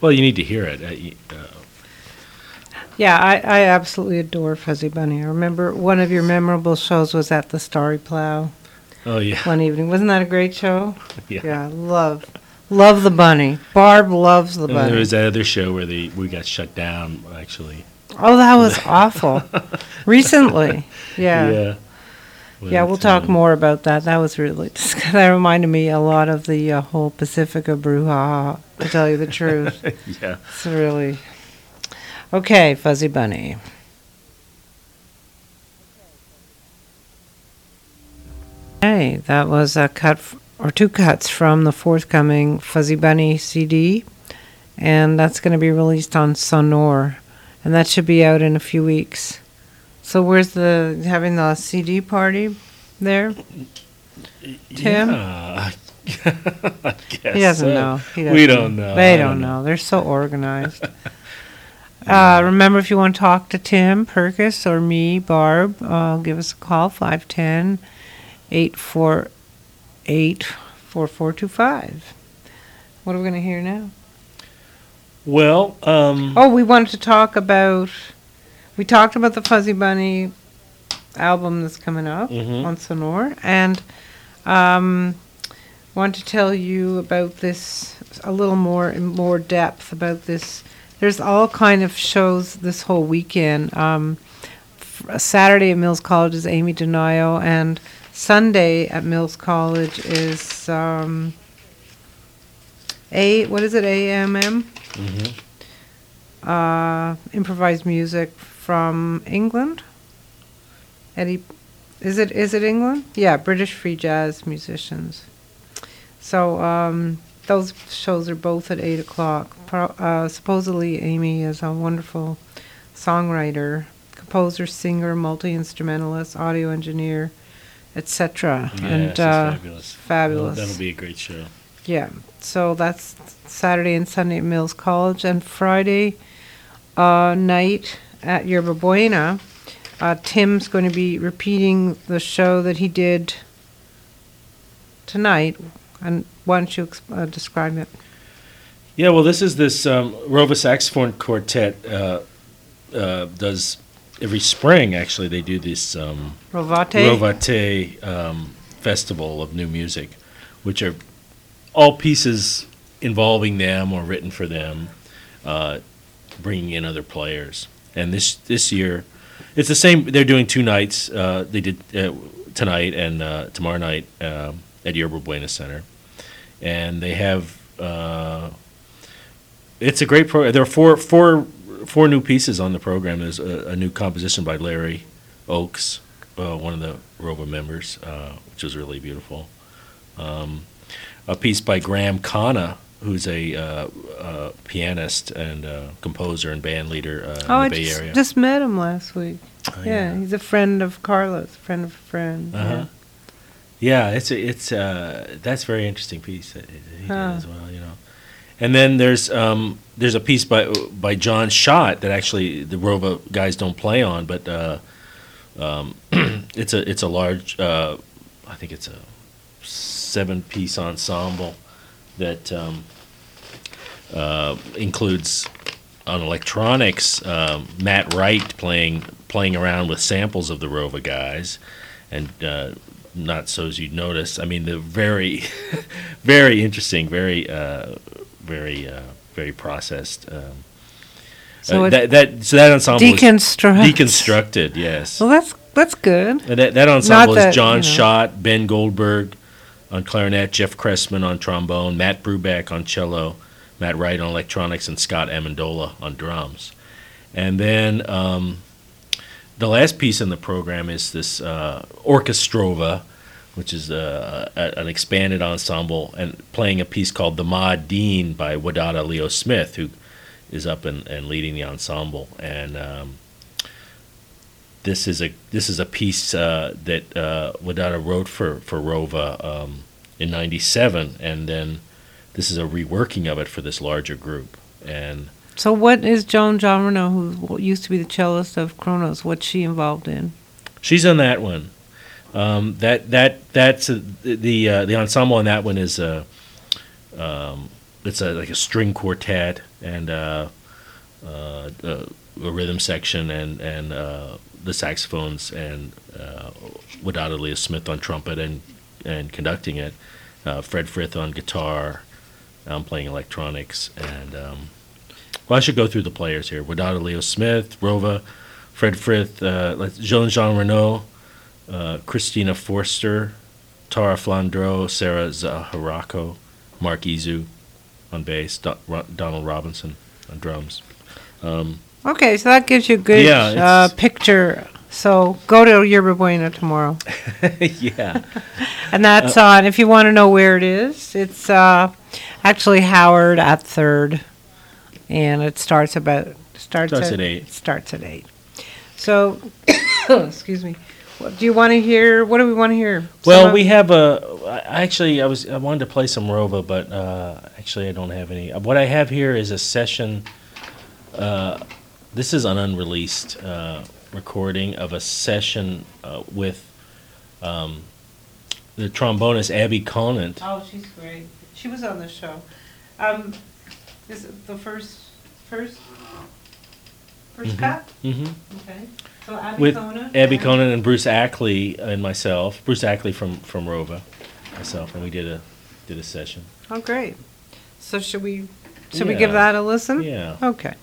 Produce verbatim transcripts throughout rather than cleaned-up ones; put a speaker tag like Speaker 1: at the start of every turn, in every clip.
Speaker 1: Well, you need to hear it. Uh, y- uh,
Speaker 2: Yeah, I, I absolutely adore Fuzzy Bunny. I remember one of your memorable shows was at the Starry Plough
Speaker 1: oh yeah,
Speaker 2: one evening. Wasn't that a great show?
Speaker 1: yeah.
Speaker 2: Yeah, love, love the bunny. Barb loves the
Speaker 1: And there
Speaker 2: bunny.
Speaker 1: was that other show where the we got shut down. Actually,
Speaker 2: Oh, that was awful. Recently, yeah.
Speaker 1: yeah.
Speaker 2: Yeah, we'll
Speaker 1: But,
Speaker 2: talk
Speaker 1: um,
Speaker 2: more about that. That was really, that reminded me a lot of the uh, whole Pacifica brouhaha, to tell you the truth.
Speaker 1: Yeah.
Speaker 2: It's really, okay, Fuzzy Bunny. Hey, that was a cut, f- or two cuts from the forthcoming Fuzzy Bunny C D, and that's going to be released on Sonor, and that should be out in a few weeks. So where's the, having the C D party there? Tim?
Speaker 1: Yeah. I guess
Speaker 2: He doesn't
Speaker 1: so.
Speaker 2: know. He
Speaker 1: We
Speaker 2: doesn't
Speaker 1: don't know.
Speaker 2: They
Speaker 1: I
Speaker 2: don't,
Speaker 1: don't
Speaker 2: know. They're so organized. uh, remember, if you want to talk to Tim Perkis or me, Barb, uh, give us a call, five one zero, eight four eight, four four two five. What are we going to hear now?
Speaker 1: Well, um,
Speaker 2: Oh, we wanted to talk about, we talked about the Fuzzy Bunny album that's coming up
Speaker 1: Mhm.
Speaker 2: on Sonor, and um, want to tell you about this a little more in more depth about this. There's all kind of shows this whole weekend. Um, f- Saturday at Mills College is Amy Denio, and Sunday at Mills College is um, a what is it? A M M.
Speaker 1: mhm.
Speaker 2: Uh, improvised music from England. Eddie, is it is it England? Yeah, British free jazz musicians. So um, those shows are both at eight o'clock. Pro- uh, supposedly, Amy is a wonderful songwriter, composer, singer, multi-instrumentalist, audio engineer, et cetera.
Speaker 1: Yeah,
Speaker 2: and
Speaker 1: she's
Speaker 2: uh,
Speaker 1: fabulous.
Speaker 2: fabulous.
Speaker 1: That'll, that'll be a great show.
Speaker 2: Yeah, so that's Saturday and Sunday at Mills College, and Friday uh, night at Yerba Buena. Uh, Tim's going to be repeating the show that he did tonight, and why don't you ex- uh, describe it?
Speaker 1: Yeah, well, this is this um, Rova Saxophone Quartet uh, uh, does every spring. Actually, they do this um,
Speaker 2: Rovate?
Speaker 1: Rovate um, Festival of New Music, which are all pieces involving them or written for them, uh, bringing in other players. And this this year, it's the same. They're doing two nights. Uh, they did uh, tonight and uh, tomorrow night uh, at Yerba Buena Center, and they have. Uh, it's a great program. There are four four four new pieces on the program. There's a, a new composition by Larry Oakes, uh, one of the Rova members, uh, which was really beautiful. Um, a piece by Graham Khanna, who's a uh, uh, pianist and uh, composer and band leader uh,
Speaker 2: Oh,
Speaker 1: in
Speaker 2: I
Speaker 1: the Bay
Speaker 2: just,
Speaker 1: Area.
Speaker 2: just met him last week.
Speaker 1: Oh,
Speaker 2: yeah, he's a friend of Carla's, friend of a friend.
Speaker 1: Uh-huh. Yeah, it's a, it's uh, that's a very interesting piece that he
Speaker 2: Huh.
Speaker 1: did as well, you know. And then there's um, there's a piece by by John Schott that actually the Rova guys don't play on, but uh, um, it's a it's a large uh, I think it's a seven piece ensemble that um, uh, includes on electronics um, Matt Wright playing playing around with samples of the Rova guys, and uh, not so as you'd notice. I mean, they're very very interesting, very uh, very uh, very processed. Um,
Speaker 2: So
Speaker 1: uh,
Speaker 2: it
Speaker 1: that, that so that ensemble is
Speaker 2: deconstructs.
Speaker 1: deconstructed. Yes,
Speaker 2: Well, that's that's good.
Speaker 1: and that, that ensemble
Speaker 2: that,
Speaker 1: is John
Speaker 2: you know.
Speaker 1: Schott, Ben Goldberg on clarinet, Jeff Cressman on trombone, Matt Brubeck on cello, Matt Wright on electronics, and Scott Amendola on drums. And then um, the last piece in the program is this uh, Orchestrova, which is uh, a, an expanded ensemble, and playing a piece called The Ma Dean by Wadada Leo Smith, who is up and, and leading the ensemble. And um, this is a this is a piece uh, that uh, Wadada wrote for for Rova um, in ninety-seven, and then this is a reworking of it for this larger group. And
Speaker 2: So what is Joan John Renault, who used to be the cellist of Kronos, what's she involved in?
Speaker 1: she's on that one. Um, that that that's a, the uh, the ensemble on that one is uh, um, it's a like a string quartet and uh, uh, uh, a rhythm section and and uh, the saxophones and uh, Wadada Leo Smith on trumpet and and conducting it, uh, Fred Frith on guitar. I'm playing electronics, and um, well, I should go through the players here. Wadada Leo Smith, Rova, Fred Frith, uh, Jean-Jean Renault, uh, Christina Forster, Tara Flandreau, Sarah Zaharaco, Mark Izu on bass, Do- Ro- Donald Robinson on drums. Um,
Speaker 2: Okay, so that gives you a good
Speaker 1: Yeah,
Speaker 2: uh,
Speaker 1: it's-
Speaker 2: picture. So go to Yerba Buena tomorrow.
Speaker 1: yeah.
Speaker 2: And that's on, if you want to know where it is, it's uh, actually Howard at Third. And it starts about, starts,
Speaker 1: Starts
Speaker 2: at,
Speaker 1: at eight.
Speaker 2: It starts at eight. So, excuse me. What, do you want to hear, what do we want to hear?
Speaker 1: Well,
Speaker 2: Some
Speaker 1: we
Speaker 2: of-
Speaker 1: have a. I- Actually, I was I wanted to play some Rova, but uh, actually, I don't have any. What I have here is a session. Uh, this is an unreleased uh, recording of a session uh, with um, the trombonist Abby Conant.
Speaker 2: Oh, she's great. She was on the show. Um, is it the first, first, first
Speaker 1: Mhm.
Speaker 2: cut?
Speaker 1: hmm
Speaker 2: Okay. So Abby
Speaker 1: With
Speaker 2: Conant
Speaker 1: Abby
Speaker 2: and-
Speaker 1: Conant and Bruce Ackley and myself. Bruce Ackley from from Rova, myself, and we did a did a session.
Speaker 2: Oh, great. So should we, should we give
Speaker 1: Yeah.
Speaker 2: that a listen?
Speaker 1: Yeah.
Speaker 2: Okay.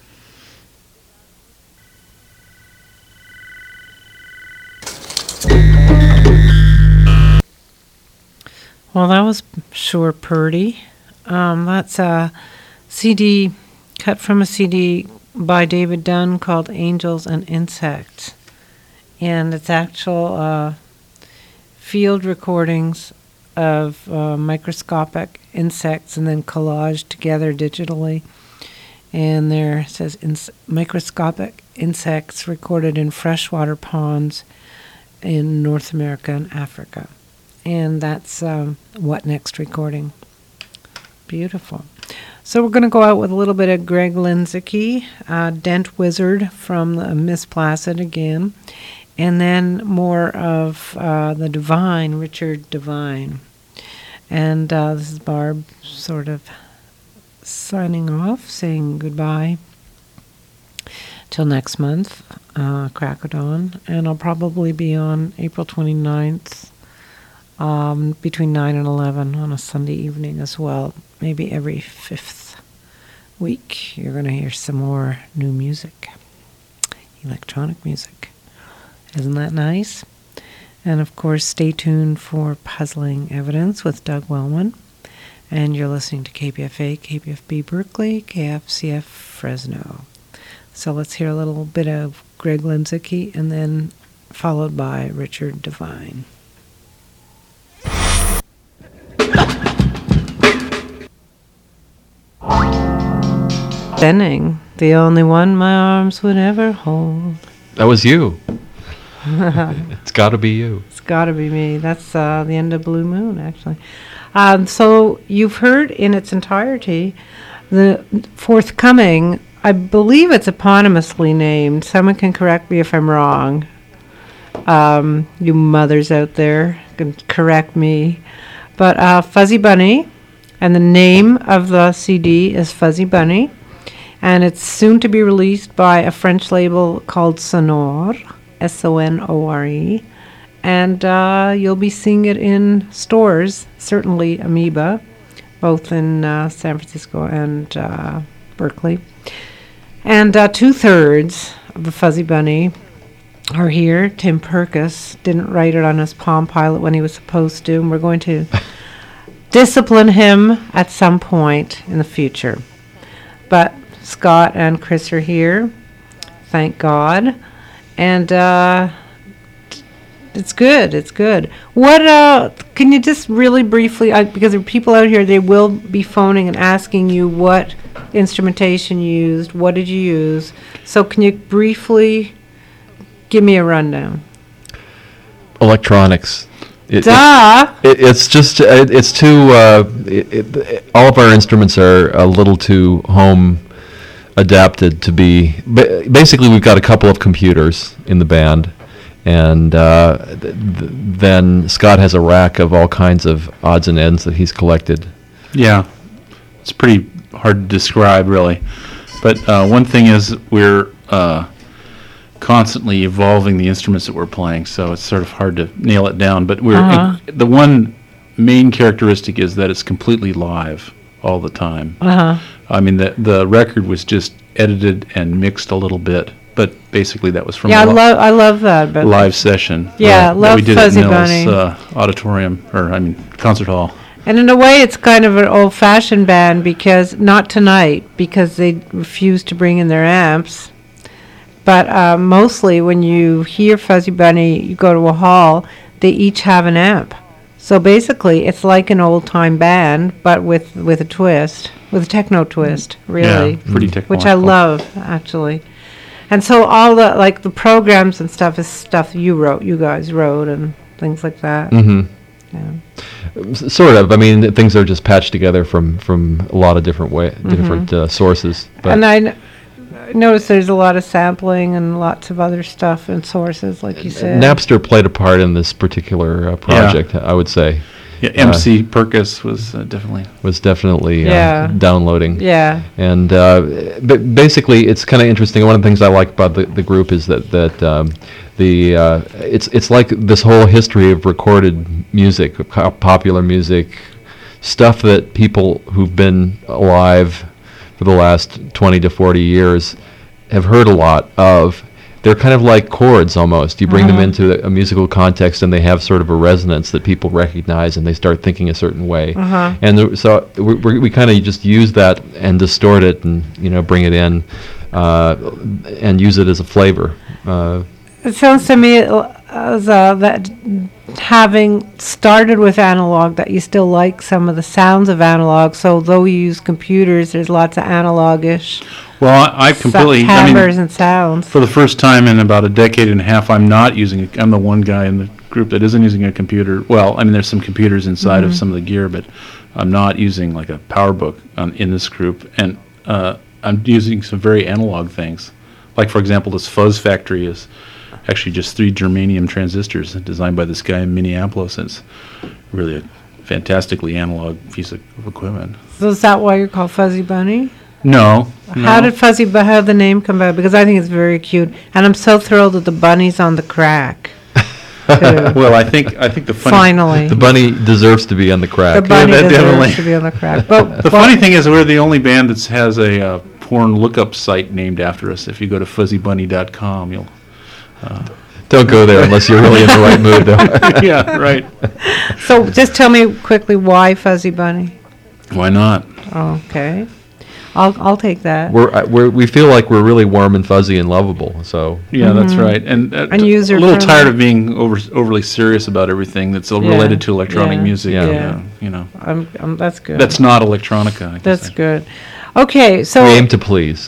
Speaker 2: Well, that was sure pretty. Um, that's a C D cut from a C D by David Dunn called Angels and Insects. And it's actual uh, field recordings of uh, microscopic insects and then collaged together digitally. And there it says ins- microscopic insects recorded in freshwater ponds in North America and Africa. And that's um, What Next recording. Beautiful. So we're going to go out with a little bit of Greg Lindsicke, uh, Dent Wizard from the Miss Placid again, and then more of uh, the Divine, Richard Divine. And uh, this is Barb sort of signing off, saying goodbye till next month, uh, crack of dawn. And I'll probably be on April twenty-ninth. Um, between nine and eleven on a Sunday evening as well. Maybe every fifth week you're going to hear some more new music, electronic music. Isn't that nice? And of course, stay tuned for Puzzling Evidence with Doug Wellman. And you're listening to K P F A, K P F B Berkeley, K F C F Fresno. So let's hear a little bit of Greg Lindsicke and then followed by Richard Divine. Benning, the only one my arms would ever hold.
Speaker 3: That was you. It's got to be you.
Speaker 2: It's got to be me. That's uh, the end of Blue Moon, actually. Um, so you've heard in its entirety the forthcoming, I believe it's eponymously named. Someone can correct me if I'm wrong. Um, you mothers out there can correct me. But uh, Fuzzy Bunny, and the name of the C D is Fuzzy Bunny. And it's soon to be released by a French label called Sonore, S O N O R E. And uh, you'll be seeing it in stores, certainly Amoeba, both in uh, San Francisco and uh, Berkeley. And uh, two-thirds of the Fuzzy Bunny are here. Tim Perkis didn't write it on his Palm Pilot when he was supposed to, and we're going to discipline him at some point in the future. But Scott and Chris are here, thank God, and uh, it's good. It's good. What uh, can you just really briefly? I, because there are people out here, they will be phoning and asking you what instrumentation you used. What did you use? So can you briefly give me a rundown?
Speaker 3: Electronics. It, it,
Speaker 2: Duh.
Speaker 3: it, it's just it, it's too. Uh, it, it, all of our instruments are a little too home adapted to be. Ba- basically, we've got a couple of computers in the band, and uh, th- th- then Scott has a rack of all kinds of odds and ends that he's collected.
Speaker 4: Yeah. it's pretty hard to describe, really. But uh, one thing is we're uh, constantly evolving the instruments that we're playing, so it's sort of hard to nail it down. But we're
Speaker 2: Uh-huh.
Speaker 4: the one main characteristic is that it's completely live all the time.
Speaker 2: Uh-huh.
Speaker 4: I mean, the the record was just edited and mixed a little bit, but basically that was from
Speaker 2: Yeah, I
Speaker 4: a li-
Speaker 2: love I love that. But
Speaker 4: live session.
Speaker 2: Yeah,
Speaker 4: that
Speaker 2: love
Speaker 4: we did
Speaker 2: Fuzzy
Speaker 4: at Mills
Speaker 2: Bunny.
Speaker 4: uh, Auditorium, or I mean, concert hall.
Speaker 2: And in a way, it's kind of an old-fashioned band because not tonight because they refuse to bring in their amps. But uh, mostly, when you hear Fuzzy Bunny, you go to a hall. They each have an amp. So basically, it's like an old-time band, but with with a twist, with a techno twist, really,
Speaker 4: Yeah, pretty technological.
Speaker 2: which I love actually. And so all the like the programs and stuff is stuff you wrote, you guys wrote, and things like that.
Speaker 3: Mm-hmm.
Speaker 2: Yeah.
Speaker 3: S- Sort of. I mean, things are just patched together from, from a lot of different way, different uh, sources. But
Speaker 2: And I n- I noticed there's a lot of sampling and lots of other stuff and sources, like you said.
Speaker 3: Napster played a part in this particular uh, project. I would say
Speaker 4: Yeah, M C Perkis was uh, definitely.
Speaker 3: was definitely uh,
Speaker 2: Yeah.
Speaker 3: downloading.
Speaker 2: Yeah.
Speaker 3: And uh, but basically, it's kind of interesting. One of the things I like about the, the group is that that um, the uh, it's it's like this whole history of recorded music, po- popular music, stuff that people who've been alive for the last twenty to forty years have heard a lot of. They're kind of like chords almost. You bring them
Speaker 2: Uh-huh.
Speaker 3: into a, a musical context, and they have sort of a resonance that people recognize, and they start thinking a certain way.
Speaker 2: Uh-huh.
Speaker 3: And th- so we, we, we kind of just use that and distort it, and you know, bring it in, uh, and use it as a flavor. Uh,
Speaker 2: It sounds to me uh, as uh, that having started with analog, that you still like some of the sounds of analog. So though you use computers, there's lots of analog-ish
Speaker 4: Well, I, I
Speaker 2: sa-
Speaker 4: completely. I
Speaker 2: timbres
Speaker 4: mean,
Speaker 2: and sounds.
Speaker 4: for the first time in about a decade and a half, I'm not using. A, I'm the one guy in the group that isn't using a computer. Well, I mean, there's some computers inside
Speaker 2: Mm-hmm.
Speaker 4: of some of the gear, but I'm not using like a PowerBook on, in this group, and uh, I'm using some very analog things. Like, for example, this Fuzz Factory is actually just three germanium transistors designed by this guy in Minneapolis. And it's really a fantastically analog piece of equipment.
Speaker 2: So is that why you're called Fuzzy Bunny?
Speaker 4: No.
Speaker 2: How
Speaker 4: no.
Speaker 2: did Fuzzy, Bu- how did the name come about? Because I think it's very cute. And I'm so thrilled that the bunny's on the crack. too.
Speaker 4: Well, I think I think the funny
Speaker 2: Finally.
Speaker 3: the bunny deserves to be on the
Speaker 2: The
Speaker 3: crack.
Speaker 2: bunny
Speaker 4: that
Speaker 2: deserves
Speaker 4: definitely-
Speaker 2: to be on the crack. But
Speaker 4: the funny thing is we're the only band that has a uh, porn lookup site named after us. If you go to fuzzy bunny dot com, you'll.
Speaker 3: Don't go there unless you're really in the right mood. Though.
Speaker 4: Yeah, right.
Speaker 2: So just tell me quickly why Fuzzy Bunny.
Speaker 4: Why not?
Speaker 2: Okay. I'll I'll take that.
Speaker 3: We're, uh, we're we feel like we're really warm and fuzzy and lovable. So
Speaker 4: Yeah, that's right. And, uh,
Speaker 2: And
Speaker 4: t-
Speaker 2: user
Speaker 4: a little
Speaker 2: friendly.
Speaker 4: tired of being over, overly serious about everything that's uh,
Speaker 2: Yeah,
Speaker 4: related to electronic
Speaker 2: yeah,
Speaker 4: music.
Speaker 3: yeah.
Speaker 4: uh, you know,
Speaker 2: Um, um, that's good.
Speaker 4: that's not electronica. I guess
Speaker 2: That's
Speaker 4: I-
Speaker 2: good. Okay, so
Speaker 3: we aim to please.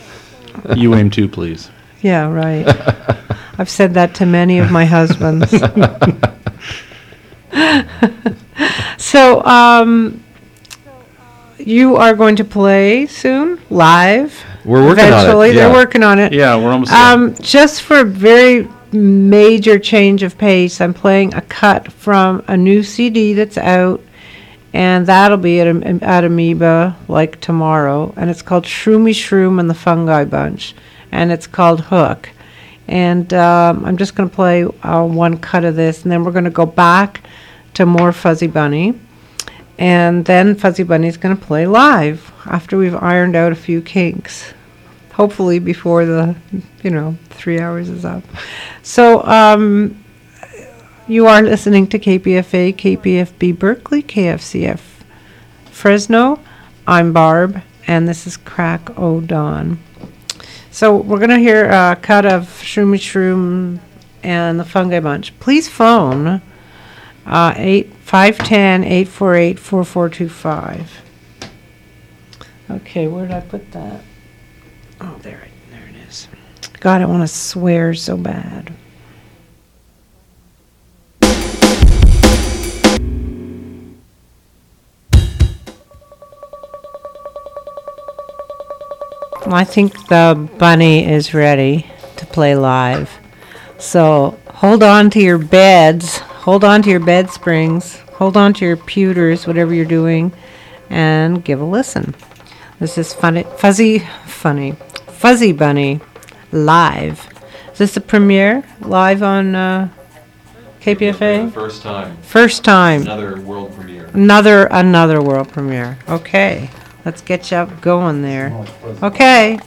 Speaker 4: You aim too, please.
Speaker 2: yeah, right. I've said that to many of my husbands. So, um, you are going to play soon, live.
Speaker 3: We're working on it,
Speaker 2: Eventually, they're
Speaker 3: yeah.
Speaker 2: working on it.
Speaker 4: Yeah, we're almost there.
Speaker 2: Um, just for a very major change of pace, I'm playing a cut from a new C D that's out, and that'll be at, Am- at Amoeba like tomorrow, and it's called Shroomy Shroom and the Fungi Bunch, and it's called Hook. And um, I'm just going to play uh, one cut of this, and then we're going to go back to more Fuzzy Bunny, and then Fuzzy Bunny's going to play live after we've ironed out a few kinks. Hopefully before the, you know, three hours is up. So um, you are listening to K P F A, K P F B Berkeley, K F C F Fresno. I'm Barb, and this is Crack O' Dawn. So we're going to hear a cut of Shroomy Shroom and the Fungi Bunch. Please phone uh, eight five one zero, eight four eight, four four two five. Okay, where did I put that? Oh, there it, there it is. God, I want to swear so bad. Well, I think the bunny is ready to play live. So hold on to your beds, hold on to your bed springs, hold on to your pewters, whatever you're doing, and give a listen. This is funny, fuzzy, funny, Fuzzy Bunny live. Is this the premiere live on uh, K P F A?
Speaker 3: First time.
Speaker 2: First time.
Speaker 3: Another world premiere.
Speaker 2: Another another world premiere. Okay, let's get you up going there. Okay.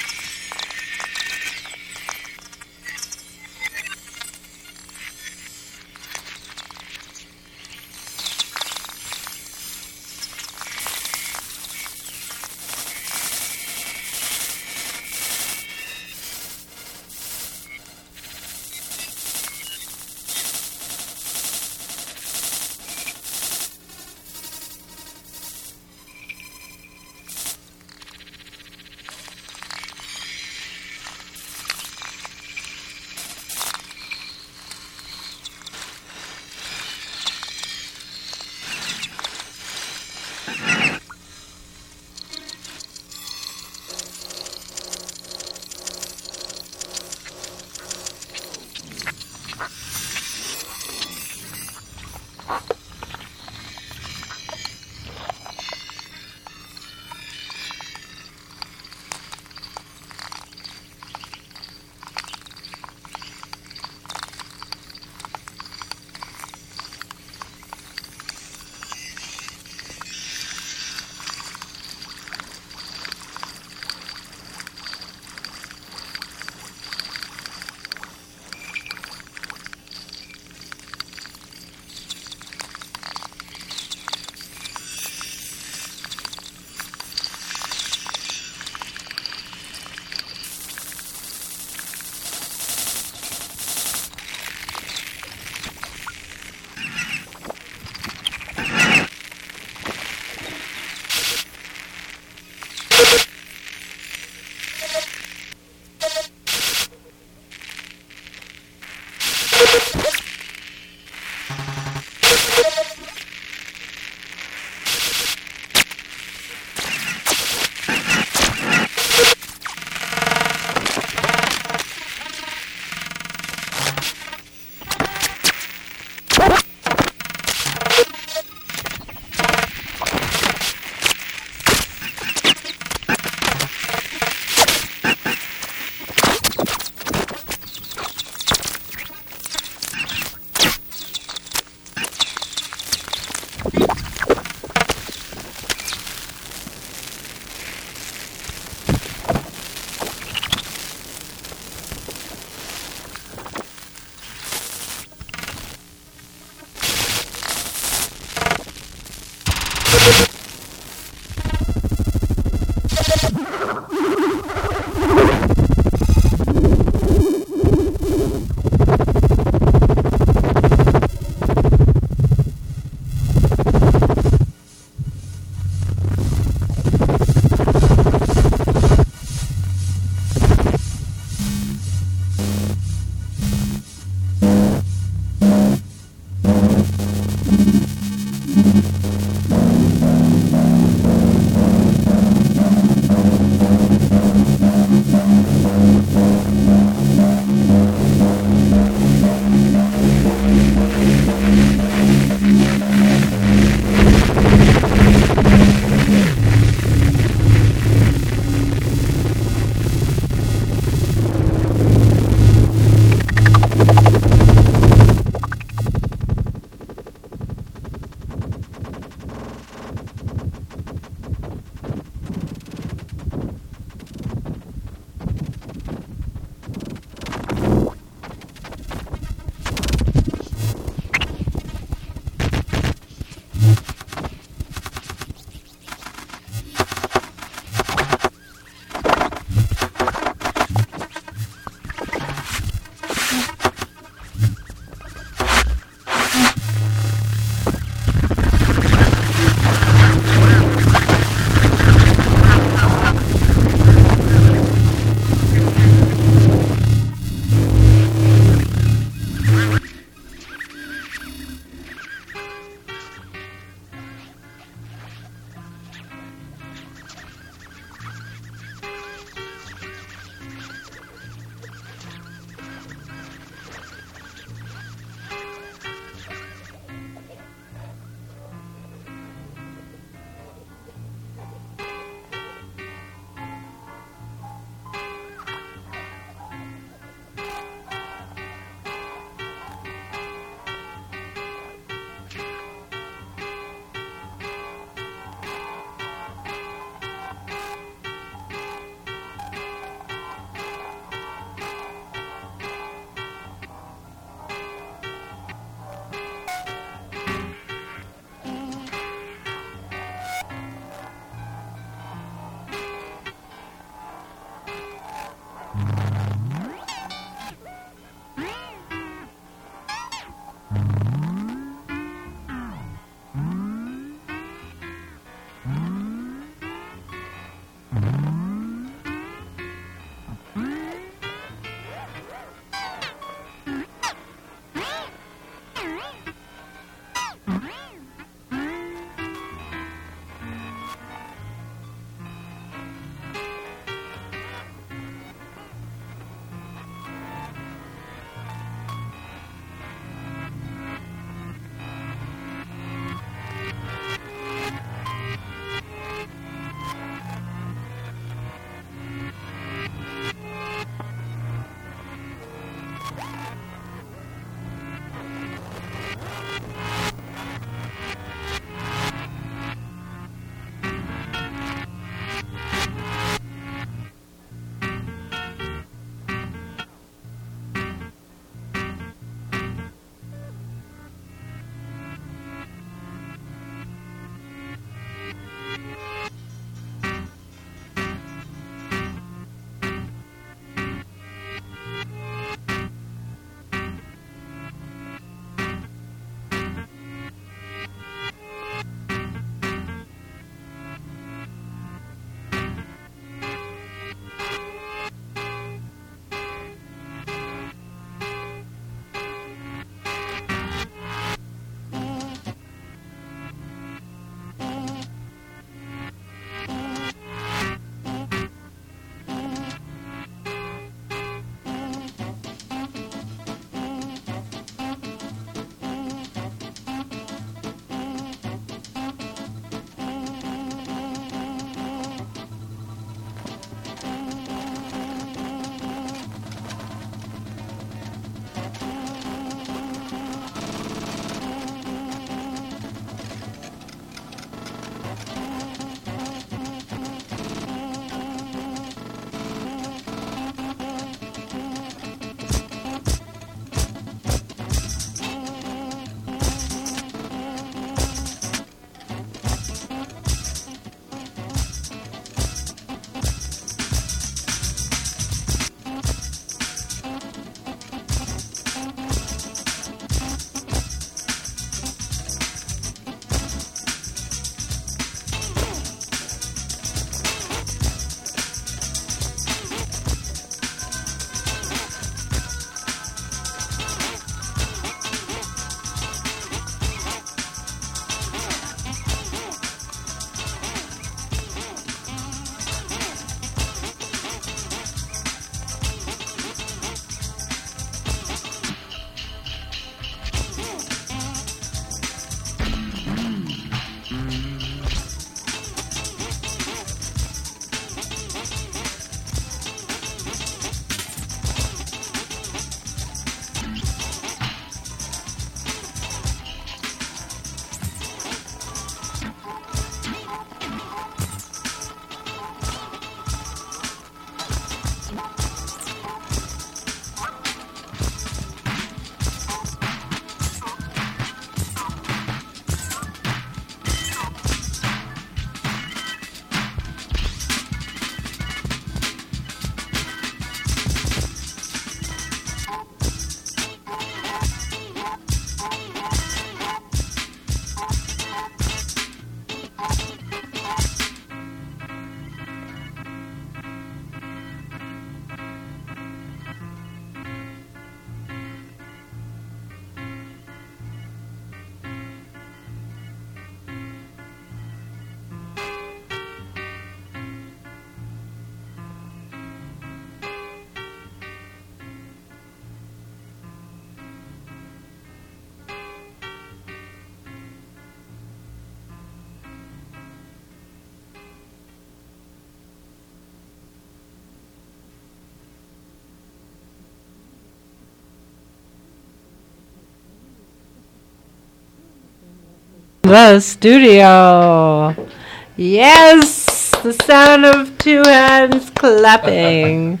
Speaker 2: The studio. Yes, the sound of two hands clapping.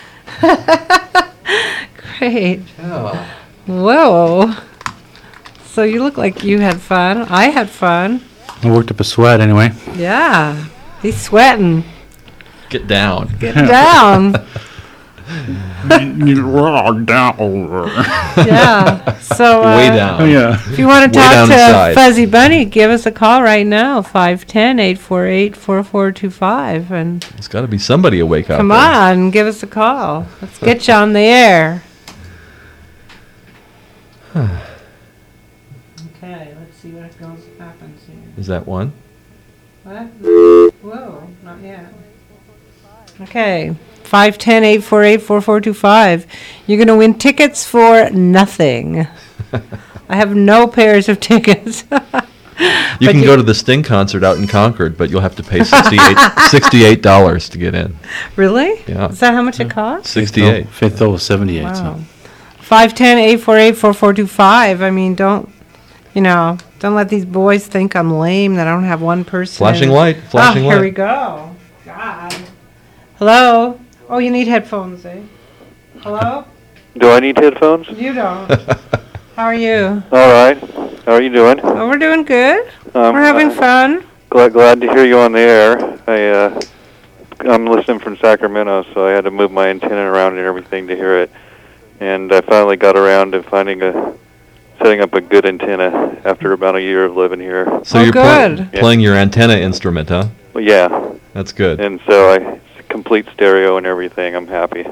Speaker 2: Great. Whoa. So you look like you had fun. I had fun.
Speaker 4: I worked up a sweat anyway.
Speaker 2: Yeah. He's sweating.
Speaker 3: Get down.
Speaker 2: Get down. Yeah. So uh,
Speaker 3: Way down.
Speaker 4: Yeah.
Speaker 2: if you want to
Speaker 3: Way
Speaker 2: talk
Speaker 3: down
Speaker 2: to
Speaker 3: inside.
Speaker 2: Fuzzy Bunny, give us a call right now, five one zero, eight four eight, four four two five. And
Speaker 3: There's got to be somebody awake out
Speaker 2: come
Speaker 3: there.
Speaker 2: on, give us a call. Let's get you on the air. Okay, let's see what goes happens here.
Speaker 3: Is that one?
Speaker 2: What? Whoa, not yet. Okay, five one zero, eight four eight, four four two five. You're going to win tickets for nothing. I have no pairs of tickets.
Speaker 3: You
Speaker 2: But
Speaker 3: can
Speaker 2: you-
Speaker 3: go to the Sting concert out in Concord, but you'll have to pay sixty-eight sixty-eight dollars to get in.
Speaker 2: Really?
Speaker 3: Yeah.
Speaker 2: Is that how much it costs?
Speaker 3: sixty-eight.
Speaker 4: Fifth Hill was seventy-eight.
Speaker 2: Wow.
Speaker 4: So.
Speaker 2: five one zero, eight four eight, four four two five. I mean, don't, you know, don't let these boys think I'm lame, that I don't have one person.
Speaker 3: Flashing
Speaker 2: in-
Speaker 3: light, flashing
Speaker 2: oh,
Speaker 3: light.
Speaker 2: here we go. God. Hello? Oh, you need headphones, eh? Hello?
Speaker 5: Do I need headphones?
Speaker 2: You don't. How are you?
Speaker 5: All right. How are you doing?
Speaker 2: Oh, we're doing good.
Speaker 5: Um,
Speaker 2: We're having
Speaker 5: uh,
Speaker 2: fun.
Speaker 5: Glad, glad to hear you on the air. I, uh, I'm listening from Sacramento, so I had to move my antenna around and everything to hear it. And I finally got around to finding a, setting up a good antenna after about a year of living here.
Speaker 3: So
Speaker 2: Oh,
Speaker 3: you're pl-
Speaker 2: good.
Speaker 3: playing your antenna instrument, huh?
Speaker 5: Well, yeah.
Speaker 3: That's good.
Speaker 5: And so I, it's complete stereo and everything. I'm happy.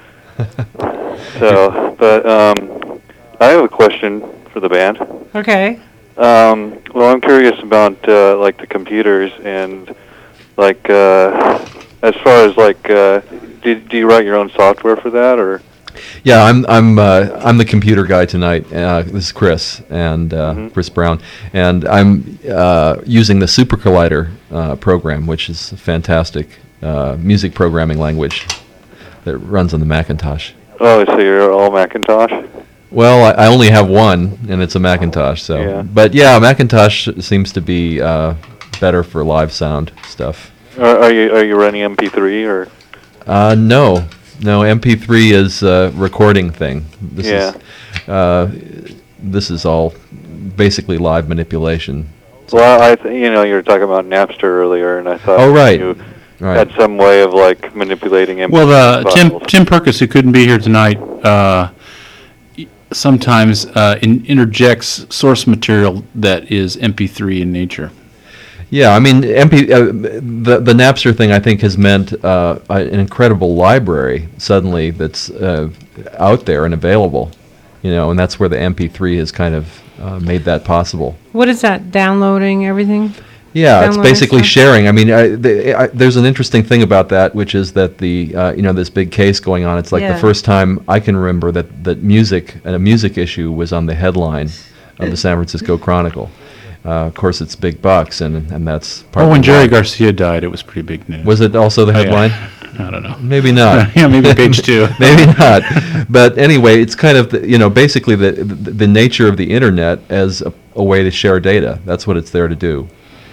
Speaker 5: So, but um, I have a question for the band.
Speaker 2: Okay.
Speaker 5: Um, well, I'm curious about uh, like the computers and like uh, as far as like uh, do, do you write your own software for that or?
Speaker 3: Yeah, I'm I'm uh, I'm the computer guy tonight. Uh, this is Chris and uh,
Speaker 5: Mhm.
Speaker 3: Chris Brown, and I'm uh, using the Super Collider uh, program, which is a fantastic uh, music programming language that runs on the Macintosh.
Speaker 5: Oh, so you're all Macintosh?
Speaker 3: Well, I, I only have one, and it's a Macintosh. So,
Speaker 5: Yeah.
Speaker 3: but yeah, Macintosh seems to be uh, better for live sound stuff.
Speaker 5: Are, are you are you running M P three or?
Speaker 3: Uh, no, no. M P three is a recording thing. This
Speaker 5: Yeah.
Speaker 3: is uh, this is all basically live manipulation.
Speaker 5: Well, I th- you know you were talking about Napster earlier, and I thought
Speaker 3: Oh, right.
Speaker 5: you
Speaker 3: Right.
Speaker 5: had some way of like manipulating M P three
Speaker 4: Well, uh, Tim
Speaker 5: files.
Speaker 4: Tim Perkis, who couldn't be here tonight, uh, y- sometimes uh, in, interjects source material that is M P three in nature.
Speaker 3: Yeah, I mean, M P uh, the the Napster thing I think has meant uh, a- an incredible library suddenly that's uh, out there and available, you know, and that's where the M P three has kind of uh, made that possible.
Speaker 2: What is that? Downloading everything?
Speaker 3: Yeah, it's
Speaker 2: Downloading
Speaker 3: basically
Speaker 2: stuff?
Speaker 3: sharing. I mean, I, the, I, there's an interesting thing about that, which is that the uh, you know this big case going on. It's like
Speaker 2: Yeah.
Speaker 3: the first time I can remember that that music and a music issue was on the headline of the San Francisco Chronicle. Uh, of course, it's big bucks, and and that's part.
Speaker 4: Oh,
Speaker 3: of
Speaker 4: when
Speaker 3: the
Speaker 4: Jerry
Speaker 3: why.
Speaker 4: Garcia died, it was pretty big news.
Speaker 3: Was it also the
Speaker 4: Oh, yeah.
Speaker 3: headline?
Speaker 4: I don't know.
Speaker 3: Maybe not.
Speaker 4: Yeah, maybe page two.
Speaker 3: Maybe not. But anyway, it's kind of the, you know basically the, the the nature of the internet as a, a way to share data. That's what it's there to do.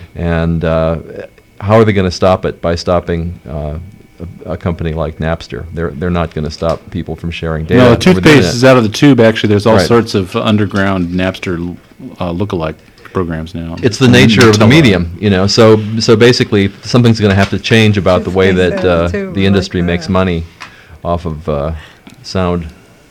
Speaker 3: And uh, how are they going to stop it? By stopping uh, a, a company like Napster. They're they're not going to stop people from sharing data.
Speaker 4: No, the
Speaker 3: over the
Speaker 4: toothpaste
Speaker 3: internet.
Speaker 4: is out of the tube. Actually, there's all
Speaker 3: Right.
Speaker 4: sorts of underground Napster uh, lookalike programs now.
Speaker 3: It's the nature of the
Speaker 4: Nutella.
Speaker 3: medium, you know. So so basically, something's going to have to change about the way
Speaker 2: Toothpaste
Speaker 3: that uh,
Speaker 2: is too,
Speaker 3: the
Speaker 2: like
Speaker 3: industry makes
Speaker 2: that.
Speaker 3: money off of uh, sound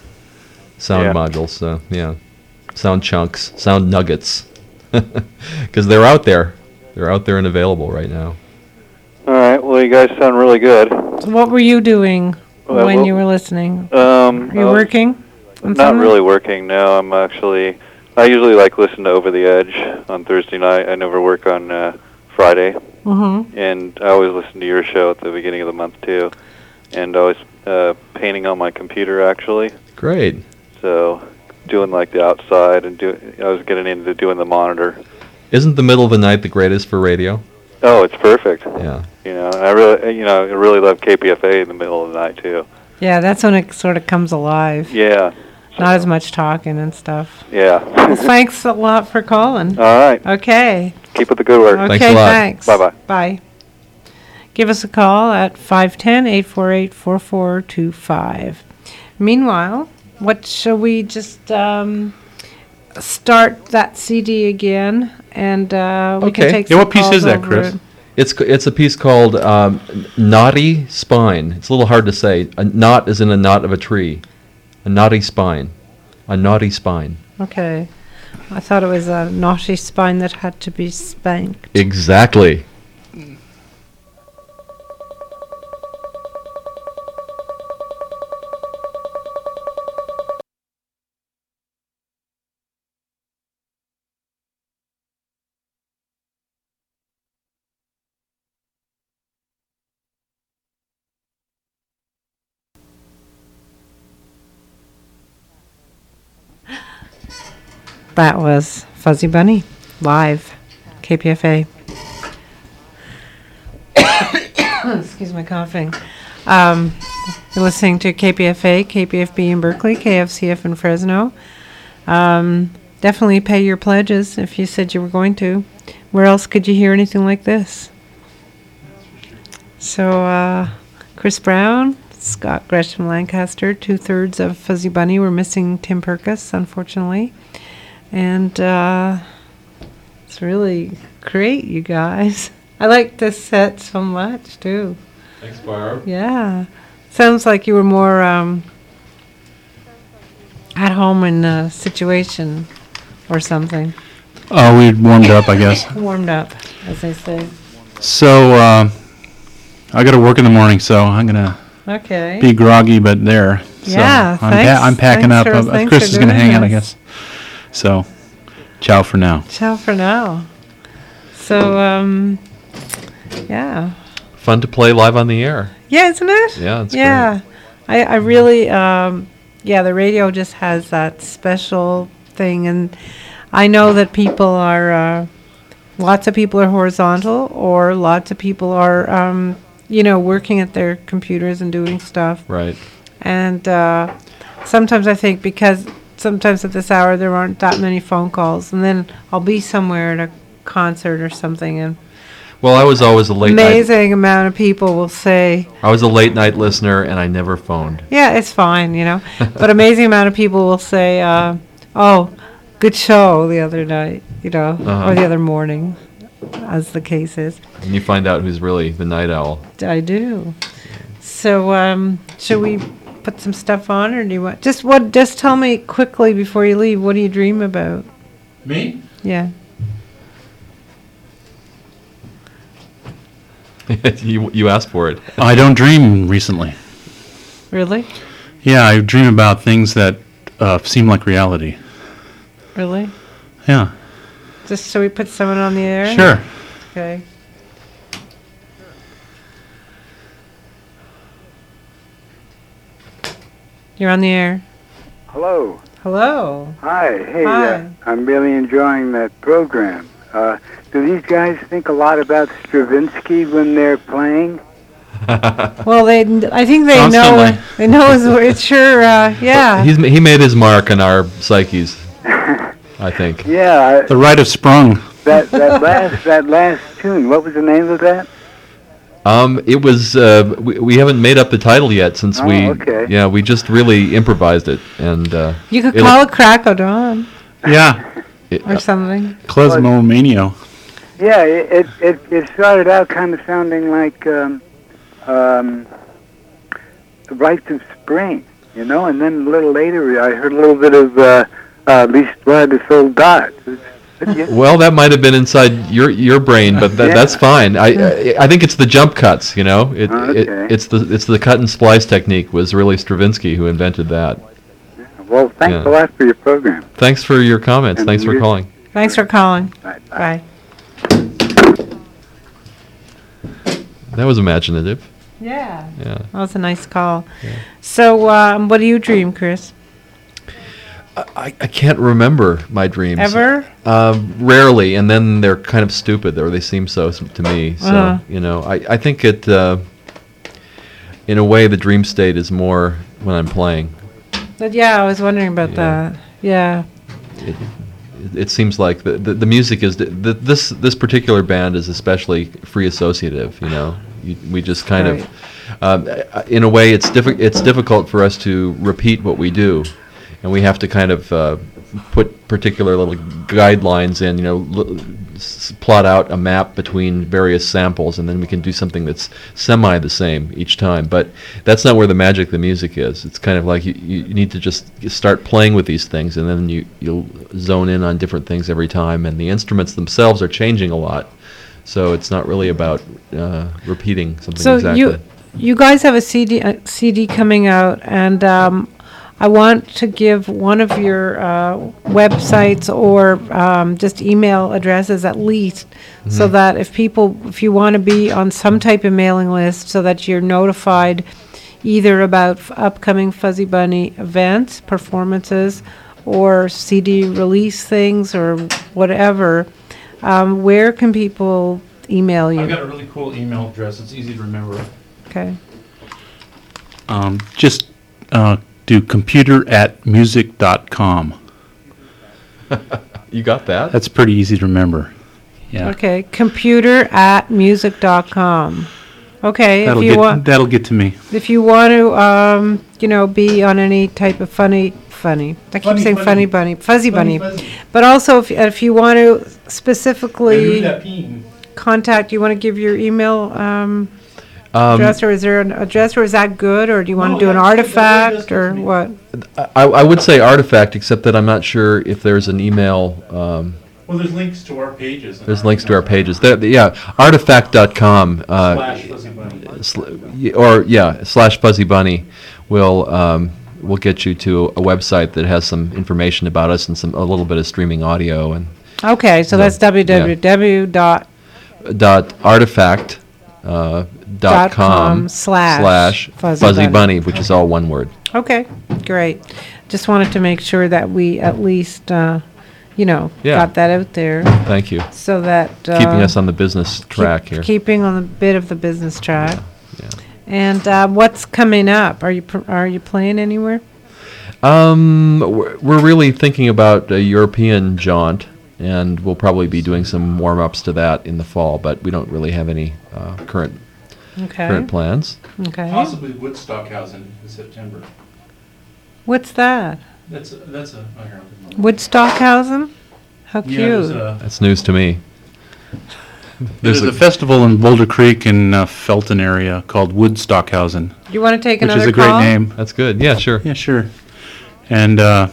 Speaker 3: sound
Speaker 5: Yeah.
Speaker 3: modules. So yeah, sound chunks, sound nuggets, because they're out there. They're out there and available right now.
Speaker 5: All right. Well, you guys sound really good.
Speaker 2: So what were you doing
Speaker 5: Well,
Speaker 2: when
Speaker 5: well,
Speaker 2: you were listening?
Speaker 5: Um,
Speaker 2: Are you
Speaker 5: I was
Speaker 2: working? on
Speaker 5: Not
Speaker 2: something?
Speaker 5: really working. No, I'm actually. I usually like listen to Over the Edge on Thursday night. I never work on uh, Friday,
Speaker 2: Mm-hmm.
Speaker 5: and I always listen to your show at the beginning of the month too. And I was uh, painting on my computer actually,
Speaker 3: Great.
Speaker 5: so doing like the outside and do. I was getting into doing the monitor.
Speaker 3: Isn't the middle of the night the greatest for radio?
Speaker 5: Oh, it's perfect.
Speaker 3: Yeah.
Speaker 5: You know, and I really, you know, I really love K P F A in the middle of the night too.
Speaker 2: Yeah, that's when it sort of comes alive.
Speaker 5: Yeah,
Speaker 2: Not as much talking and stuff.
Speaker 5: Yeah.
Speaker 2: Well, thanks a lot for calling.
Speaker 5: All right.
Speaker 2: Okay.
Speaker 5: Keep up the good work.
Speaker 2: Okay,
Speaker 3: Thanks a lot.
Speaker 2: thanks.
Speaker 5: Bye-bye.
Speaker 2: Bye. Give us a call at five one zero, eight four eight, four four two five. Meanwhile, what shall we just um, start that C D again, and uh, we can
Speaker 3: Okay.
Speaker 2: take
Speaker 4: Yeah,
Speaker 2: some
Speaker 4: what piece
Speaker 2: calls
Speaker 4: is that,
Speaker 2: over
Speaker 4: Chris?
Speaker 2: it.
Speaker 3: It's c- it's a piece called um, Knotty Spine. It's a little hard to say. A knot is in a knot of a tree. A knotty spine. A naughty spine.
Speaker 2: Okay. I thought it was a naughty spine that had to be spanked.
Speaker 3: Exactly.
Speaker 2: That was Fuzzy Bunny, live, K P F A. Excuse my coughing. Um, you're listening to K P F A, K P F B in Berkeley, K F C F in Fresno. Um, definitely pay your pledges if you said you were going to. Where else could you hear anything like this? So, uh, Chris Brown, Scott Gresham Lancaster, two-thirds of Fuzzy Bunny. We're missing Tim Perkis, unfortunately. And uh, it's really great, you guys. I like this set so much, too.
Speaker 3: Thanks, Barb.
Speaker 2: Yeah. Sounds like you were more um, at home in a situation or something.
Speaker 4: Oh, we warmed up, I guess.
Speaker 2: Warmed up, as they say.
Speaker 4: So, uh, I got to work in the morning, so I'm gonna
Speaker 2: Okay.
Speaker 4: be groggy, but there. So
Speaker 2: Yeah,
Speaker 4: I'm,
Speaker 2: thanks-
Speaker 4: I'm packing
Speaker 2: thanks
Speaker 4: up.
Speaker 2: for-
Speaker 4: Uh,
Speaker 2: thanks
Speaker 4: Chris
Speaker 2: for
Speaker 4: is gonna
Speaker 2: doing
Speaker 4: hang out, I
Speaker 2: this.
Speaker 4: guess. So, ciao for now.
Speaker 2: Ciao for now. So, um, yeah.
Speaker 3: Fun to play live on the air.
Speaker 2: Yeah, isn't it?
Speaker 3: Yeah, it's
Speaker 2: yeah. I, I really, um, yeah, the radio just has that special thing. And I know that people are, uh, lots of people are horizontal, or lots of people are, um, you know, working at their computers and doing stuff.
Speaker 3: Right.
Speaker 2: And uh, sometimes I think because sometimes at this hour there aren't that many phone calls, and then I'll be somewhere at a concert or something, and
Speaker 3: Well, I was always a late
Speaker 2: amazing
Speaker 3: night.
Speaker 2: amount of people will say,
Speaker 3: I was a late night listener, and I never phoned.
Speaker 2: yeah, it's fine, you know. But amazing amount of people will say, uh, oh, good show the other night, you know,
Speaker 3: Uh-huh.
Speaker 2: or the other morning, as the case is.
Speaker 3: And you find out who's really the night owl.
Speaker 2: I do. So, um, should we put some stuff on, or do you want just what? Just tell me quickly before you leave. What do you dream about?
Speaker 4: Me?
Speaker 2: Yeah.
Speaker 3: you you asked for it.
Speaker 4: I don't dream recently.
Speaker 2: Really?
Speaker 4: Yeah, I dream about things that uh, seem like reality.
Speaker 2: Really?
Speaker 4: Yeah.
Speaker 2: Just so we put someone on the air?
Speaker 4: Sure.
Speaker 2: Okay. You're on the air.
Speaker 6: Hello.
Speaker 2: Hello.
Speaker 6: Hi. Hey,
Speaker 2: Hi.
Speaker 6: Uh, I'm really enjoying that program. Uh, do these guys think a lot about Stravinsky when they're playing?
Speaker 2: Well, they. I think they know.
Speaker 4: Constantly.
Speaker 2: They know his. It's sure. Uh, yeah.
Speaker 3: He's ma- he made his mark on our psyches, I think.
Speaker 6: Yeah.
Speaker 4: The Rite of Sprung.
Speaker 6: That that last that last tune. What was the name of that?
Speaker 3: Um, it was uh, we, we haven't made up the title yet since
Speaker 6: Oh,
Speaker 3: we
Speaker 6: okay.
Speaker 3: yeah we just really improvised it and uh,
Speaker 2: You could
Speaker 3: it'll-
Speaker 2: call it Crack o' Dawn
Speaker 4: Yeah.
Speaker 3: it-
Speaker 2: or something.
Speaker 4: Klezmomanio.
Speaker 6: Yeah. It it it, it started out kind of sounding like um, um, the Rites of Spring, you know, and then a little later I heard a little bit of uh, uh, L'Histoire de Soldat.
Speaker 3: well, that might have been inside your your brain, but that,
Speaker 6: Yeah.
Speaker 3: that's fine. I, I I think it's the jump cuts. You know, it,
Speaker 6: Oh,
Speaker 3: it
Speaker 6: okay.
Speaker 3: it's the it's the cut and splice technique was really Stravinsky who invented that.
Speaker 6: Well, thanks
Speaker 3: Yeah.
Speaker 6: a lot for your program.
Speaker 3: Thanks for your comments.
Speaker 6: And
Speaker 3: Thanks for
Speaker 6: you-
Speaker 3: calling.
Speaker 2: Thanks for calling.
Speaker 6: Bye.
Speaker 2: Bye.
Speaker 3: That was imaginative.
Speaker 2: Yeah.
Speaker 3: Yeah.
Speaker 2: That was a nice call. So, um, what do you dream, Chris?
Speaker 3: I, I can't remember my dreams.
Speaker 2: Ever?
Speaker 3: Um, rarely, and then they're kind of stupid, or they seem so s- to me. So,
Speaker 2: Uh-huh.
Speaker 3: you know, I, I think it, uh, in a way, the dream state is more when I'm playing.
Speaker 2: But yeah, I was wondering about
Speaker 3: Yeah.
Speaker 2: that. Yeah.
Speaker 3: It, it seems like the, the, the music is, the, the, this this particular band is especially free associative, you know. You, we just kind
Speaker 2: Right.
Speaker 3: of, um, uh, in a way, it's, diffi- it's difficult for us to repeat what we do. And we have to kind of uh, put particular little guidelines in, you know, l- s- plot out a map between various samples, and then we can do something that's semi the same each time. But that's not where the magic of the music is. It's kind of like you, you need to just start playing with these things, and then you, you'll zone in on different things every time. And the instruments themselves are changing a lot. So it's not really about uh, repeating something
Speaker 2: So
Speaker 3: exactly.
Speaker 2: you you guys have a C D uh, C D coming out, and um, I want to give one of your uh, websites or um, just email addresses at least, so that if people, if you want to be on some type of mailing list, so that you're notified either about f- upcoming Fuzzy Bunny events, performances, or C D release things, or whatever. Um, where can people email you?
Speaker 4: I've got a really cool email address. It's easy to remember.
Speaker 2: Okay.
Speaker 4: Um, just uh, do computer at music dot com.
Speaker 3: You got that?
Speaker 4: That's pretty easy to remember. Yeah.
Speaker 2: Okay, computer at music dot com. Okay, if
Speaker 4: That'll
Speaker 2: you
Speaker 4: get
Speaker 2: want,
Speaker 4: that'll get to me.
Speaker 2: if you want to, um, you know, be on any type of funny, funny. I keep
Speaker 4: Funny,
Speaker 2: saying
Speaker 4: funny.
Speaker 2: funny bunny, fuzzy
Speaker 4: Funny,
Speaker 2: bunny.
Speaker 4: fuzzy.
Speaker 2: But also, if if you want to specifically contact, you want to give your email um,
Speaker 3: Um,
Speaker 2: address, or is there an address, or is that good, or do you want
Speaker 4: No,
Speaker 2: to do an
Speaker 4: that's- that really
Speaker 2: artifact,
Speaker 4: does
Speaker 2: or
Speaker 4: good to me.
Speaker 2: what?
Speaker 3: I, I would say Artifact, except that I'm not sure if there's an email. Um,
Speaker 4: Well, there's links to our pages.
Speaker 3: there's links to our pages. There, yeah, artifact dot com. Uh,
Speaker 4: Slash Fuzzy Bunny.
Speaker 3: sl- y- or yeah, slash Fuzzy Bunny will um, will get you to a website that has some information about us and some a little bit of streaming audio and
Speaker 2: Okay, so
Speaker 3: Yeah,
Speaker 2: that's www dot
Speaker 3: dot artifact uh, dot
Speaker 2: Dot com
Speaker 3: com
Speaker 2: slash
Speaker 3: slash
Speaker 2: Fuzzy
Speaker 3: Fuzzy
Speaker 2: Bunny.
Speaker 3: Bunny, which is all one word.
Speaker 2: Okay, great. Just wanted to make sure that we at least, uh, you know,
Speaker 3: Yeah.
Speaker 2: got that out there,
Speaker 3: Thank you.
Speaker 2: so that.
Speaker 3: Keeping
Speaker 2: uh,
Speaker 3: us on the business
Speaker 2: keep-
Speaker 3: track here.
Speaker 2: Keeping on the bit of the business track.
Speaker 3: Yeah.
Speaker 2: And uh, what's coming up? Are you, pr- are you playing anywhere?
Speaker 3: Um, we're, we're really thinking about a European jaunt, and we'll probably be doing some warm-ups to that in the fall, but we don't really have any uh, current
Speaker 2: Okay,
Speaker 3: current plans.
Speaker 2: okay.
Speaker 4: Possibly Woodstockhausen in September.
Speaker 2: What's that?
Speaker 4: That's a, that's a. Oh, here, I'll give you
Speaker 2: Woodstockhausen? How
Speaker 4: one. Yeah, there's
Speaker 2: cute.
Speaker 4: a,
Speaker 3: That's news to me.
Speaker 4: there's a festival in Boulder Creek in uh, Felton area called Woodstockhausen,
Speaker 2: You want to take
Speaker 4: which
Speaker 2: another
Speaker 4: is a great
Speaker 2: call?
Speaker 4: name.
Speaker 3: That's good. Yeah, sure.
Speaker 4: Yeah, sure. And uh,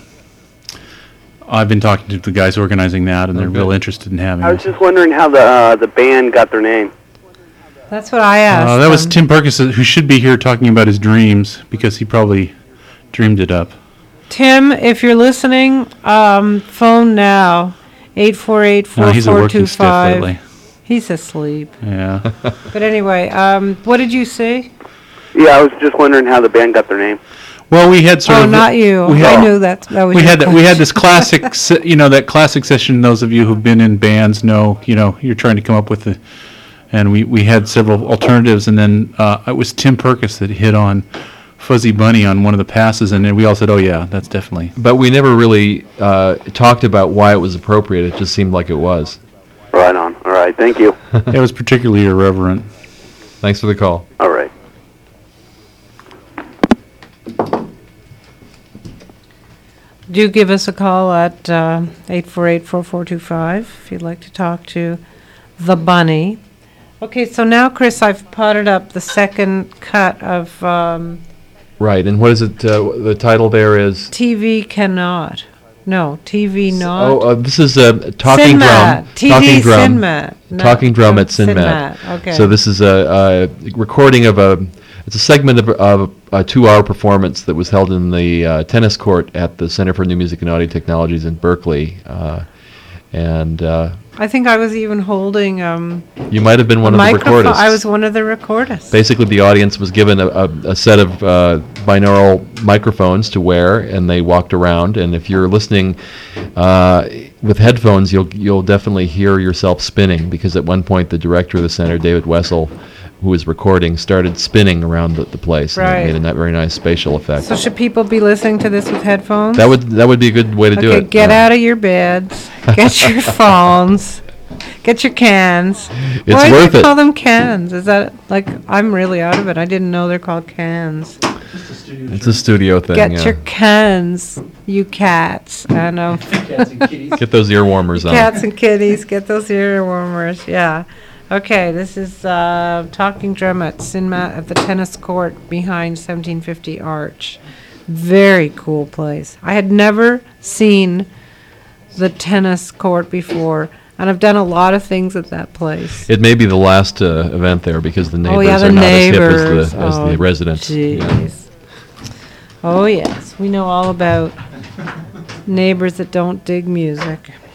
Speaker 4: I've been talking to the guys organizing that, and
Speaker 3: Oh,
Speaker 4: they're
Speaker 3: good.
Speaker 4: real interested in having
Speaker 6: I was
Speaker 4: us.
Speaker 6: just wondering how the uh, the band got their name.
Speaker 2: That's what I asked
Speaker 4: Uh, that was
Speaker 2: them.
Speaker 4: Tim Perkins, who should be here talking about his dreams, because he probably dreamed it up.
Speaker 2: Tim, if you're listening, um, phone now, eight four eight,
Speaker 4: No,
Speaker 2: four
Speaker 4: he's a
Speaker 2: four
Speaker 4: working
Speaker 2: two
Speaker 4: stiff
Speaker 2: five.
Speaker 4: lately.
Speaker 2: He's asleep.
Speaker 4: Yeah.
Speaker 2: But anyway, um, what did you say?
Speaker 6: Yeah, I was just wondering how the band got their name.
Speaker 4: Well, we had sort
Speaker 2: Oh,
Speaker 4: of.
Speaker 2: not you.
Speaker 4: we
Speaker 2: I
Speaker 4: had-
Speaker 2: knew that, that was
Speaker 4: We
Speaker 2: your
Speaker 4: had that, we had
Speaker 2: question.
Speaker 4: this classic, se- you know, that classic session. Those of you who've been in bands know, you know, you're trying to come up with the, and we, we had several alternatives, and then uh, it was Tim Perkins that hit on Fuzzy Bunny on one of the passes, and then we all said, "Oh yeah, that's definitely."
Speaker 3: But we never really uh, talked about why it was appropriate. It just seemed like it was.
Speaker 6: Right on. All right. Thank you.
Speaker 4: It was particularly irreverent.
Speaker 3: Thanks for the call.
Speaker 6: All right.
Speaker 2: Do give us a call at uh, eight four eight, four four two five if you'd like to talk to the bunny. Okay, so now, Chris, I've potted up the second cut of um,
Speaker 3: Right, and what is it? Uh, the title there is.
Speaker 2: T V Cannot. No, T V Not.
Speaker 3: Oh, uh, this is a talking drum.
Speaker 2: Sinmat. T V
Speaker 3: Talking drum.
Speaker 2: Sinmat. not-
Speaker 3: Talking drum
Speaker 2: no,
Speaker 3: at Sinmat.
Speaker 2: Okay.
Speaker 3: So this is a, a recording of a. It's a segment of, of a two-hour performance that was held in the uh, tennis court at the Center for New Music and Audio Technologies in Berkeley, uh, and uh,
Speaker 2: I think I was even holding um,
Speaker 3: you might have been one
Speaker 2: a
Speaker 3: of the
Speaker 2: microphone.
Speaker 3: recordists.
Speaker 2: I was one of the recordists.
Speaker 3: Basically, the audience was given a, a, a set of uh, binaural microphones to wear, and they walked around. And if you're listening uh, with headphones, you'll you'll definitely hear yourself spinning, because at one point the director of the center, David Wessel, who was recording started spinning around the, the place. And
Speaker 2: Right.
Speaker 3: it made a ni- very nice spatial effect.
Speaker 2: So should people be listening to this with headphones?
Speaker 3: That would that would be a good way to do
Speaker 2: Okay,
Speaker 3: it.
Speaker 2: get
Speaker 3: yeah.
Speaker 2: out of your beds, get your phones, get your cans.
Speaker 3: It's
Speaker 2: Why do
Speaker 3: worth
Speaker 2: they
Speaker 3: it.
Speaker 2: call them cans? Is that, like, I'm really out of it. I didn't know they're called cans.
Speaker 3: It's a studio thing.
Speaker 2: Get
Speaker 3: yeah.
Speaker 2: your cans, you cats. I know.
Speaker 3: Get those ear warmers on.
Speaker 2: Cats and kitties, get those ear warmers, yeah. Okay, this is uh, Talking Drum at Sinmat at the tennis court behind seventeen fifty Arch. Very cool place. I had never seen the tennis court before, and I've done a lot of things at that place.
Speaker 3: It may be the last uh, event there because the neighbors
Speaker 2: Oh, yeah, the
Speaker 3: are not as hip
Speaker 2: neighbors.
Speaker 3: as the, as
Speaker 2: Oh,
Speaker 3: the residents. Yeah.
Speaker 2: Jeez. Oh, yes, we know all about neighbors that don't dig music.